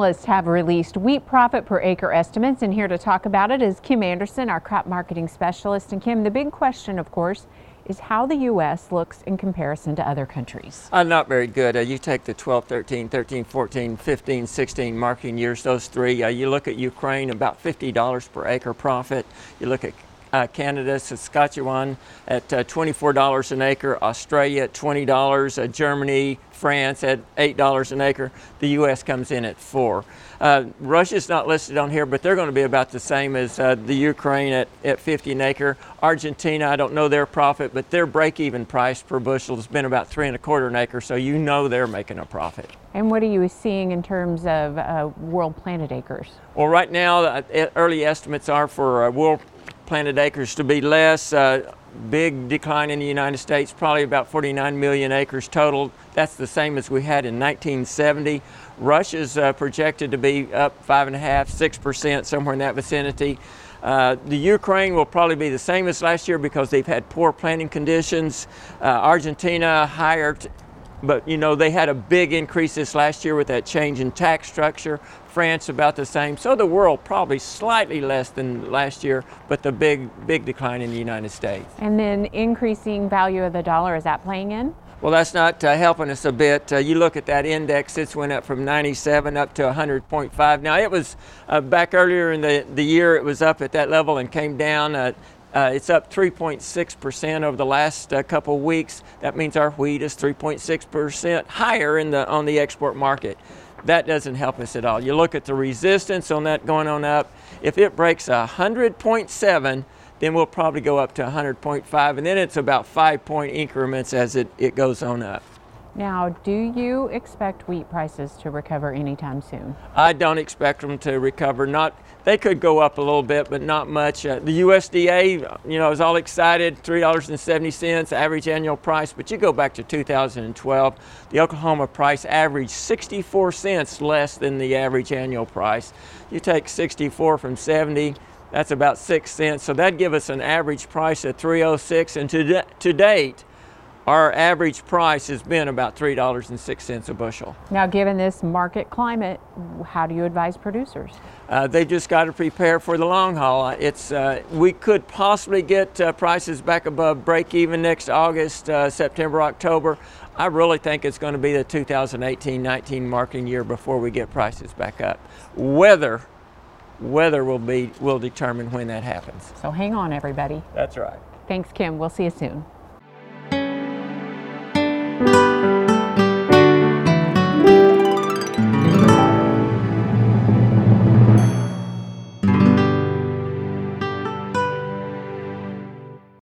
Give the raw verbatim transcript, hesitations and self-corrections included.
analysts have released wheat profit per acre estimates, and here to talk about it is Kim Anderson, our crop marketing specialist. And Kim, the big question, of course, is how the U S looks in comparison to other countries. Uh, not very good. Uh, you take the twelve, thirteen, thirteen, fourteen, fifteen, sixteen marketing years, those three. Uh, you look at Ukraine, about fifty dollars per acre profit. You look at Uh, Canada, Saskatchewan at uh, twenty-four dollars an acre, Australia at twenty dollars, uh, Germany, France at eight dollars an acre. The U S comes in at four. Uh, Russia's not listed on here, but they're going to be about the same as uh, the Ukraine at, at fifty an acre. Argentina, I don't know their profit, but their break-even price per bushel has been about three and a quarter an acre, so you know they're making a profit. And what are you seeing in terms of uh, world planted acres? Well, right now, uh, early estimates are for uh, world planted acres to be less. Uh, big decline in the United States, probably about forty-nine million acres total. That's the same as we had in nineteen seventy. Russia's uh, projected to be up five and a half, six percent, somewhere in that vicinity. Uh, the Ukraine will probably be the same as last year because they've had poor planting conditions. Uh, Argentina higher, t- but you know they had a big increase this last year with that change in tax structure. France about the same. So the world probably slightly less than last year, but the big, big decline in the United States. And then increasing value of the dollar, is that playing in? Well, that's not uh, helping us a bit. Uh, you look at that index, it's went up from ninety-seven up to one hundred point five. Now it was uh, back earlier in the, the year, it was up at that level and came down. Uh, Uh, it's up three point six percent over the last uh, couple of weeks. That means our wheat is three point six percent higher in the on the export market. That doesn't help us at all. You look at the resistance on that going on up. If it breaks one hundred point seven, then we'll probably go up to one hundred point five, and then it's about five point increments as it, it goes on up. Now, do you expect wheat prices to recover anytime soon? I don't expect them to recover. Not, they could go up a little bit, but not much. Uh, the U S D A, you know, is all excited, three dollars and seventy cents average annual price, but you go back to two thousand twelve, the Oklahoma price averaged sixty-four cents less than the average annual price. You take sixty-four from seventy, that's about six cents, so that'd give us an average price of three oh six, and to, to date, our average price has been about three dollars and six cents a bushel. Now, given this market climate, how do you advise producers? Uh, they just got to prepare for the long haul. It's uh, we could possibly get uh, prices back above break even next August, uh, September, October. I really think it's going to be the two thousand eighteen nineteen marketing year before we get prices back up. Weather, weather will be will determine when that happens. So hang on, everybody. That's right. Thanks, Kim. We'll see you soon.